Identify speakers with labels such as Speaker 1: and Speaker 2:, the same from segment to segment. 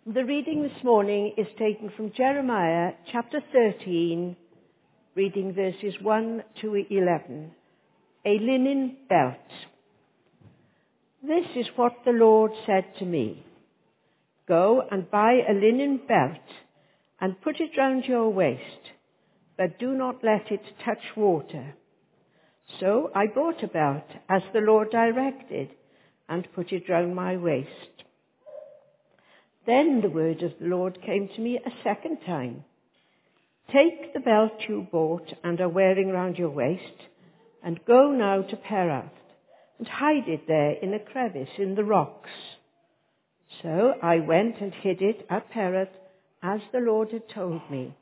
Speaker 1: The reading this morning is taken from Jeremiah chapter 13, reading verses 1 to 11. A linen belt. This is what the Lord said to me. Go and buy a linen belt and put it round your waist, but do not let it touch water. So I bought a belt as the Lord directed and put it round my waist. Then the word of the Lord came to me a second time. Take the belt you bought and are wearing round your waist, and go now to Perath, and hide it there in a crevice in the rocks. So I went and hid it at Perath, as the Lord had told me.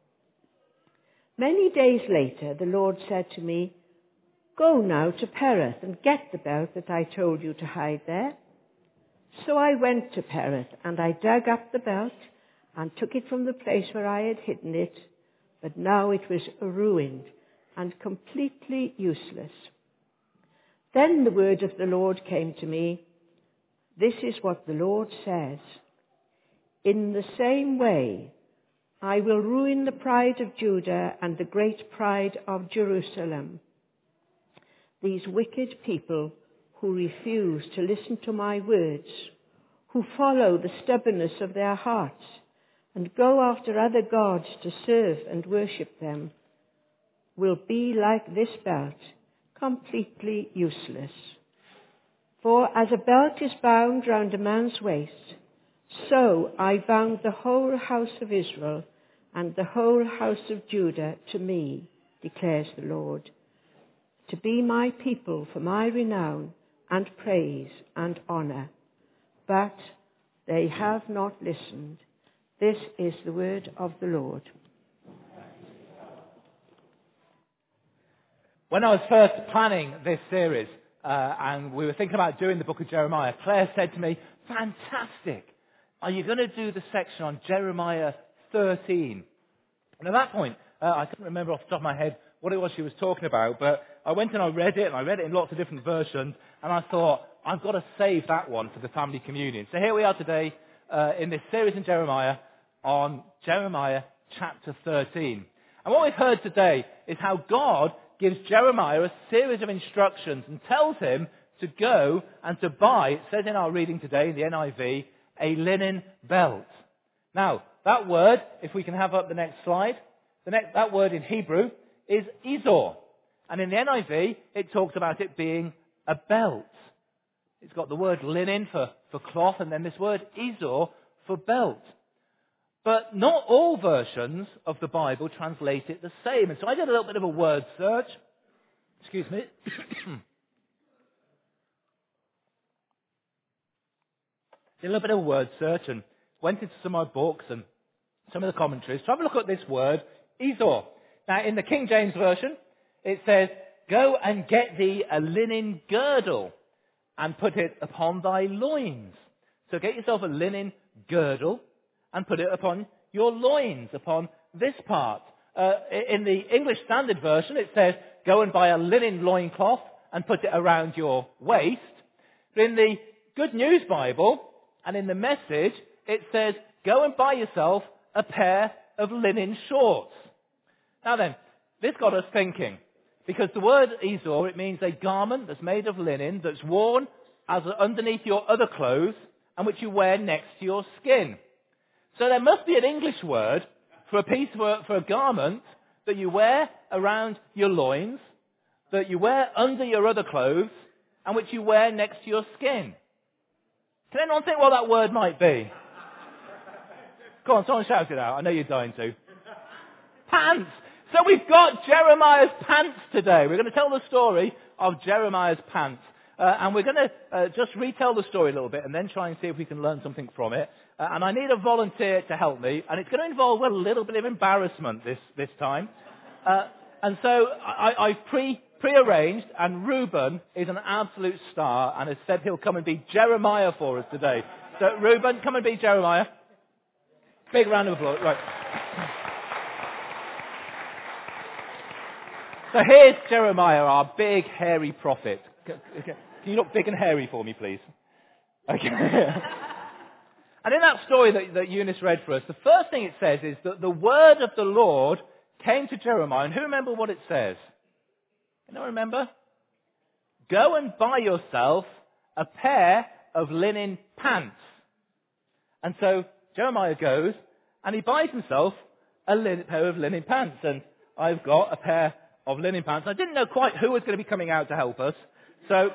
Speaker 1: Many days later, the Lord said to me, Go now to Perath and get the belt that I told you to hide there. So I went to Perath, and I dug up the belt and took it from the place where I had hidden it, but now it was ruined and completely useless. Then the word of the Lord came to me. This is what the Lord says. In the same way, I will ruin the pride of Judah and the great pride of Jerusalem. These wicked people who refuse to listen to my words, who follow the stubbornness of their hearts and go after other gods to serve and worship them, will be like this belt, completely useless. For as a belt is bound round a man's waist, so I bound the whole house of Israel and the whole house of Judah to me, declares the Lord, to be my people for my renown and praise and honor. But they have not listened. This is the word of the Lord.
Speaker 2: When I was first planning this series, and we were thinking about doing the book of Jeremiah, Claire said to me, fantastic, are you going to do the section on Jeremiah 13? And at that point, I couldn't remember off the top of my head what it was she was talking about, but I went and I read it, and I read it in lots of different versions, and I thought, I've got to save that one for the family communion. So here we are today in this series in Jeremiah on Jeremiah chapter 13. And what we've heard today is how God gives Jeremiah a series of instructions and tells him to go and to buy, it says in our reading today in the NIV, a linen belt. Now, that word, if we can have up the next slide, that word in Hebrew is izor. And in the NIV, it talks about it being a belt. It's got the word linen for cloth, and then this word izor for belt. But not all versions of the Bible translate it the same. And so I did a little bit of a word search. Excuse me. Did a little bit of a word search and went into some of my books and some of the commentaries to have a look at this word, izor. Now, in the King James Version, it says, Go and get thee a linen girdle and put it upon thy loins. So get yourself a linen girdle and put it upon your loins, upon this part. In the English Standard Version, it says, Go and buy a linen loincloth and put it around your waist. But in the Good News Bible and in the Message, it says, Go and buy yourself a pair of linen shorts. Now then, this got us thinking, because the word izor, it means a garment that's made of linen that's worn as underneath your other clothes and which you wear next to your skin. So there must be an English word for a garment that you wear around your loins, that you wear under your other clothes, and which you wear next to your skin. Can anyone think what that word might be? Go on, someone shout it out. I know you're dying to. Pants! So we've got Jeremiah's pants today. We're going to tell the story of Jeremiah's pants. And we're going to just retell the story a little bit and then try and see if we can learn something from it. And I need a volunteer to help me. And it's going to involve a little bit of embarrassment this time. And so I've pre-arranged, and Reuben is an absolute star and has said he'll come and be Jeremiah for us today. So Reuben, come and be Jeremiah. Big round of applause. Right. So here's Jeremiah, our big, hairy prophet. Can you look big and hairy for me, please? Okay. And in that story that Eunice read for us, the first thing it says is that the word of the Lord came to Jeremiah. And who remember what it says? Anyone remember? Go and buy yourself a pair of linen pants. And so Jeremiah goes and he buys himself a pair of linen pants. And I've got a pair of linen pants. I didn't know quite who was going to be coming out to help us. So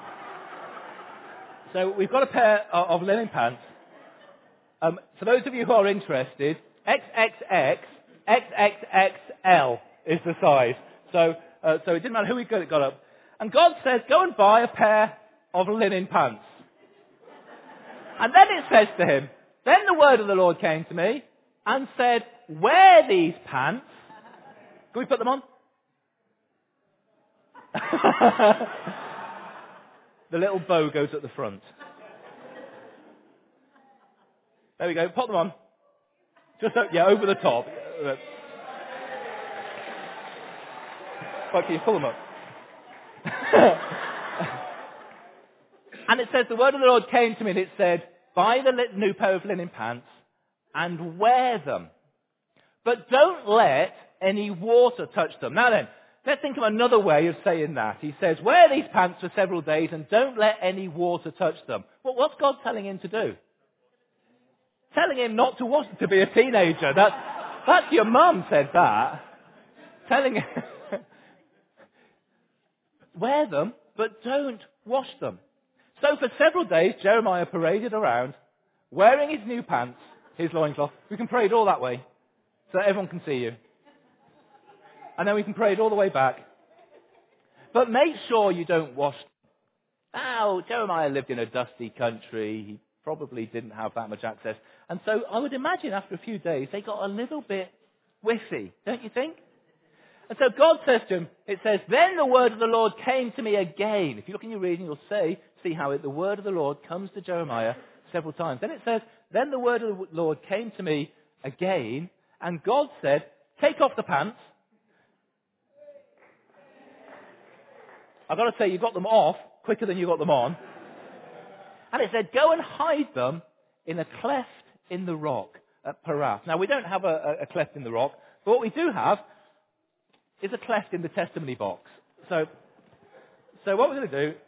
Speaker 2: we've got a pair of linen pants. For those of you who are interested, XXX, XXXL is the size. So it didn't matter who we got up. And God says, go and buy a pair of linen pants. And then it says to him, then the word of the Lord came to me and said, wear these pants. Can we put them on? The little bow goes at the front. There we go. Pop them on. Just over the top. Okay, pull them up. And it says, the word of the Lord came to me and it said, buy the new pair of linen pants and wear them. But don't let any water touch them. Now then, let's think of another way of saying that. He says, wear these pants for several days and don't let any water touch them. Well, what's God telling him to do? Telling him not to wash, to be a teenager. That's your mum said that. Telling him, wear them, but don't wash them. So for several days, Jeremiah paraded around, wearing his new pants, his loincloth. We can parade all that way, so that everyone can see you. And then we can parade all the way back. But make sure you don't wash them. Now, Jeremiah lived in a dusty country. He probably didn't have that much access. And so I would imagine after a few days, they got a little bit whiffy, don't you think? And so God says to him, it says, then the word of the Lord came to me again. If you look in your reading, you'll see how the word of the Lord comes to Jeremiah several times. Then it says, then the word of the Lord came to me again, and God said, take off the pants. I've got to say, you got them off quicker than you got them on. And it said, go and hide them in a cleft in the rock at Parath. Now, we don't have a cleft in the rock, but what we do have is a cleft in the testimony box. So what we're going to do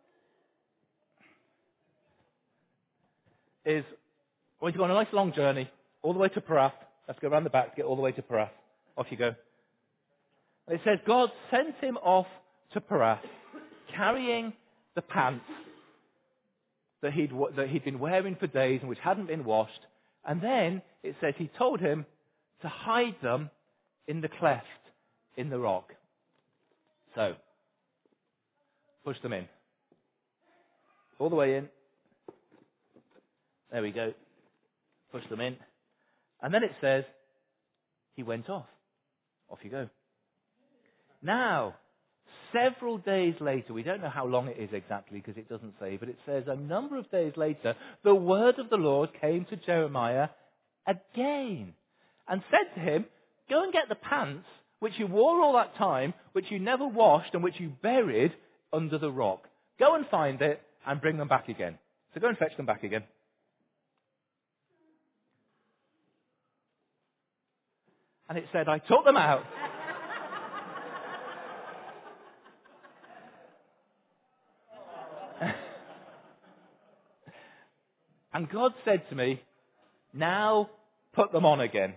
Speaker 2: is we're going to go on a nice long journey all the way to Parath. Let's go around the back to get all the way to Parath. Off you go. And it says, God sent him off to Parath, carrying the pants that he'd been wearing for days and which hadn't been washed. And then it says he told him to hide them in the cleft in the rock. So, push them in. All the way in. There we go. Push them in. And then it says, he went off. Off you go. Now, several days later, we don't know how long it is exactly because it doesn't say, but it says a number of days later, the word of the Lord came to Jeremiah again and said to him, go and get the pants which you wore all that time, which you never washed and which you buried under the rock. Go and find it and bring them back again. So go and fetch them back again. And it said, I took them out. And God said to me, now put them on again.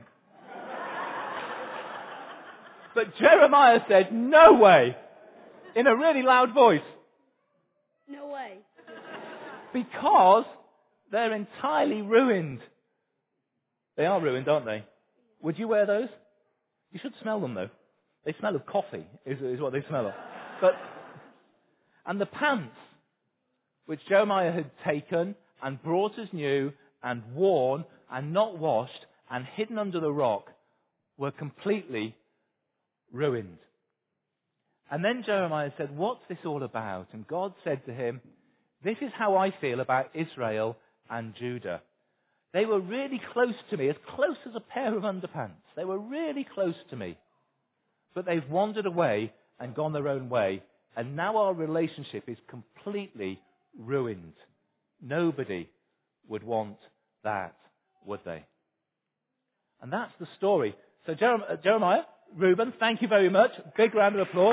Speaker 2: But Jeremiah said, no way, in a really loud voice.
Speaker 3: No way.
Speaker 2: Because they're entirely ruined. They are ruined, aren't they? Would you wear those? You should smell them, though. They smell of coffee, is what they smell of. And the pants, which Jeremiah had taken and brought as new and worn and not washed and hidden under the rock, were completely ruined. And then Jeremiah said, what's this all about? And God said to him, this is how I feel about Israel and Judah. They were really close to me, as close as a pair of underpants. They were really close to me. But they've wandered away and gone their own way. And now our relationship is completely ruined. Nobody would want that, would they? And that's the story. So Jeremiah, Reuben, thank you very much. Big round of applause.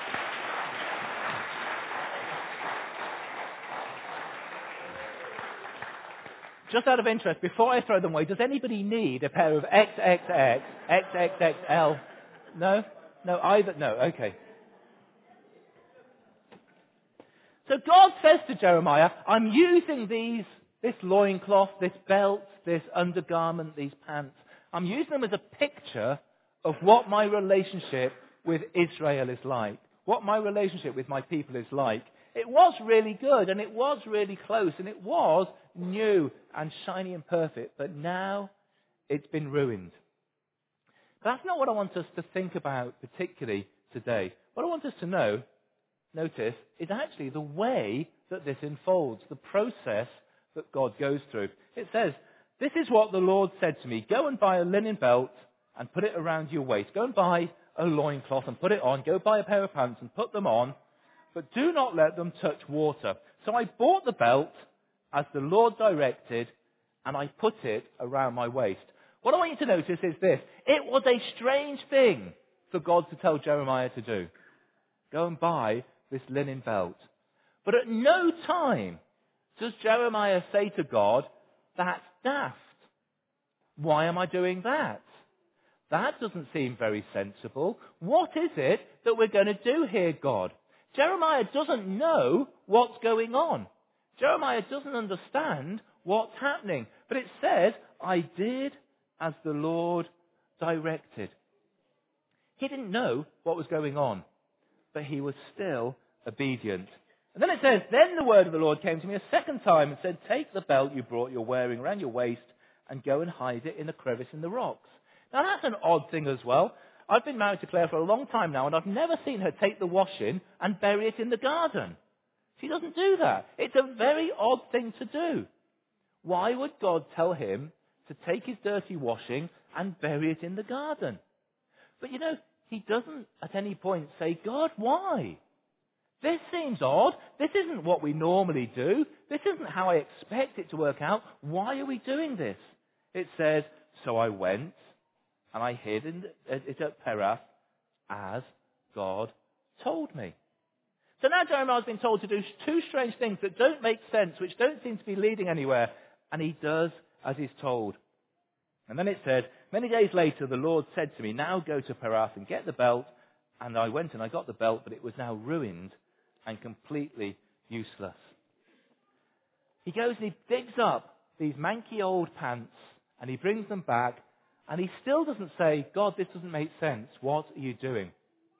Speaker 2: Just out of interest, before I throw them away, does anybody need a pair of XXX, XXXL? No? No, either? No, okay. So God says to Jeremiah, I'm using this loincloth, this belt, this undergarment, these pants. I'm using them as a picture of what my relationship with Israel is like, what my relationship with my people is like. It was really good, and it was really close, and it was new and shiny and perfect, but now it's been ruined. That's not what I want us to think about particularly today. What I want us to notice, is actually the way that this unfolds, the process that God goes through. It says, this is what the Lord said to me, go and buy a linen belt and put it around your waist. Go and buy a loincloth and put it on. Go buy a pair of pants and put them on. But do not let them touch water. So I bought the belt as the Lord directed, and I put it around my waist. What I want you to notice is this. It was a strange thing for God to tell Jeremiah to do. Go and buy this linen belt. But at no time does Jeremiah say to God, that's daft. Why am I doing that? That doesn't seem very sensible. What is it that we're going to do here, God? Jeremiah doesn't know what's going on. Jeremiah doesn't understand what's happening. But it says, I did as the Lord directed. He didn't know what was going on, but he was still obedient. And then it says, then the word of the Lord came to me a second time and said, take the belt you brought you're wearing around your waist and go and hide it in a crevice in the rocks. Now that's an odd thing as well. I've been married to Claire for a long time now, and I've never seen her take the washing and bury it in the garden. She doesn't do that. It's a very odd thing to do. Why would God tell him to take his dirty washing and bury it in the garden? But he doesn't at any point say, God, why? This seems odd. This isn't what we normally do. This isn't how I expect it to work out. Why are we doing this? It says, so I went and I hid it at Perath as God told me. So now Jeremiah's been told to do two strange things that don't make sense, which don't seem to be leading anywhere. And he does as he's told. And then it said, many days later the Lord said to me, now go to Perath and get the belt. And I went and I got the belt, but it was now ruined and completely useless. He goes and he digs up these manky old pants and he brings them back, and he still doesn't say, God, this doesn't make sense. What are you doing?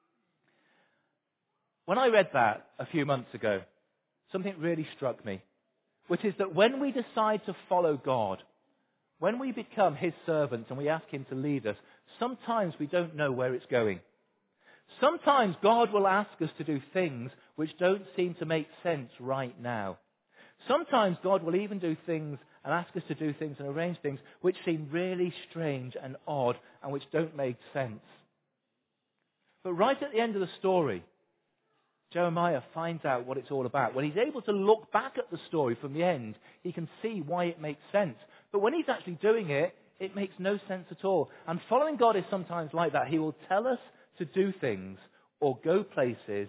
Speaker 2: When I read that a few months ago, something really struck me, which is that when we decide to follow God, when we become his servants and we ask him to lead us, sometimes we don't know where it's going. Sometimes God will ask us to do things which don't seem to make sense right now. Sometimes God will even do things and ask us to do things and arrange things which seem really strange and odd and which don't make sense. But right at the end of the story, Jeremiah finds out what it's all about. When he's able to look back at the story from the end, he can see why it makes sense. But when he's actually doing it, it makes no sense at all. And following God is sometimes like that. He will tell us to do things or go places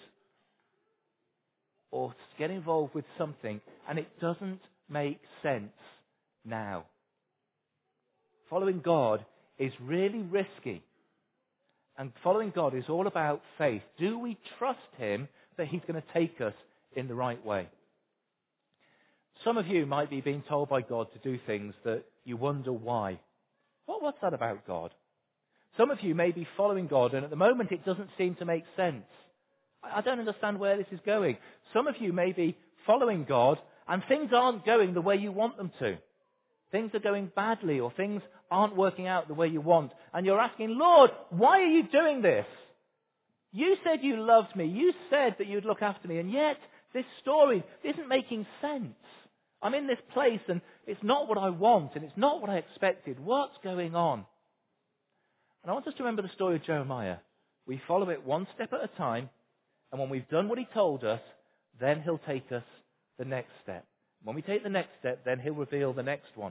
Speaker 2: or get involved with something, and it doesn't make sense now. Following God is really risky. And following God is all about faith. Do we trust him that he's going to take us in the right way? Some of you might be being told by God to do things that you wonder why. What's that about God? Some of you may be following God, and at the moment it doesn't seem to make sense. I don't understand where this is going. Some of you may be following God, and things aren't going the way you want them to. Things are going badly, or things aren't working out the way you want. And you're asking, Lord, why are you doing this? You said you loved me. You said that you'd look after me. And yet, this story isn't making sense. I'm in this place, and it's not what I want, and it's not what I expected. What's going on? And I want us to remember the story of Jeremiah. We follow it one step at a time, and when we've done what he told us, then he'll take us the next step. When we take the next step, then he'll reveal the next one.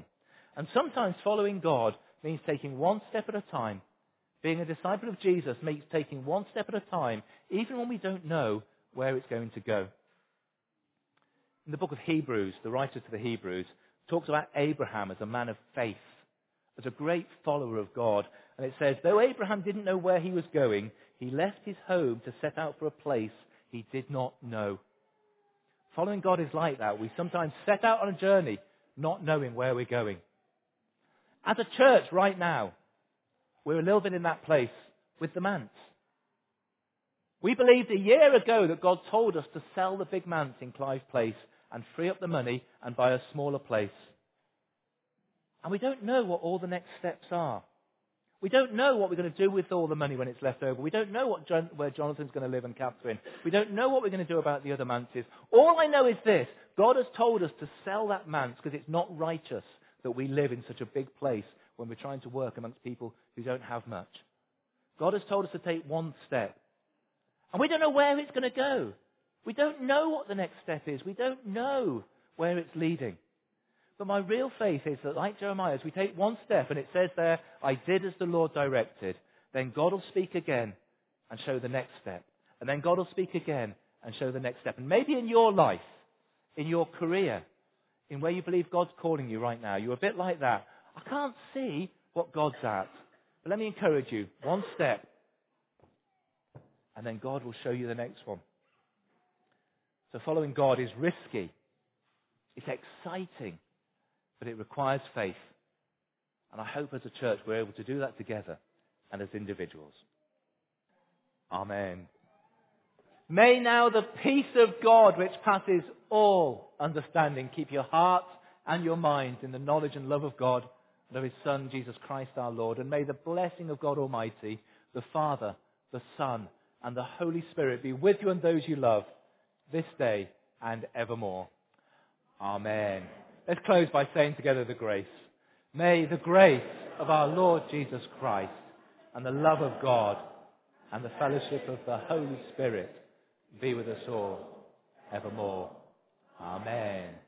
Speaker 2: And sometimes following God means taking one step at a time. Being a disciple of Jesus means taking one step at a time, even when we don't know where it's going to go. In the book of Hebrews, the writer to the Hebrews talks about Abraham as a man of faith, as a great follower of God. And it says, though Abraham didn't know where he was going, he left his home to set out for a place he did not know. Following God is like that. We sometimes set out on a journey not knowing where we're going. As a church right now, we're a little bit in that place with the manse. We believed a year ago that God told us to sell the big manse in Clive Place and free up the money and buy a smaller place. And we don't know what all the next steps are. We don't know what we're going to do with all the money when it's left over. We don't know where Jonathan's going to live and Catherine. We don't know what we're going to do about the other manses. All I know is this. God has told us to sell that manse because it's not righteous that we live in such a big place when we're trying to work amongst people who don't have much. God has told us to take one step. And we don't know where it's going to go. We don't know what the next step is. We don't know where it's leading. But my real faith is that, like Jeremiah, as we take one step, and it says there, I did as the Lord directed, then God will speak again and show the next step. And then God will speak again and show the next step. And maybe in your life, in your career, in where you believe God's calling you right now, you're a bit like that. I can't see what God's at. But let me encourage you, one step, and then God will show you the next one. So following God is risky. It's exciting. But it requires faith. And I hope as a church we're able to do that together and as individuals. Amen. May now the peace of God, which passes all understanding, keep your hearts and your minds in the knowledge and love of God and of His Son, Jesus Christ our Lord. And may the blessing of God Almighty, the Father, the Son, and the Holy Spirit be with you and those you love this day and evermore. Amen. Let's close by saying together the grace. May the grace of our Lord Jesus Christ and the love of God and the fellowship of the Holy Spirit be with us all evermore. Amen.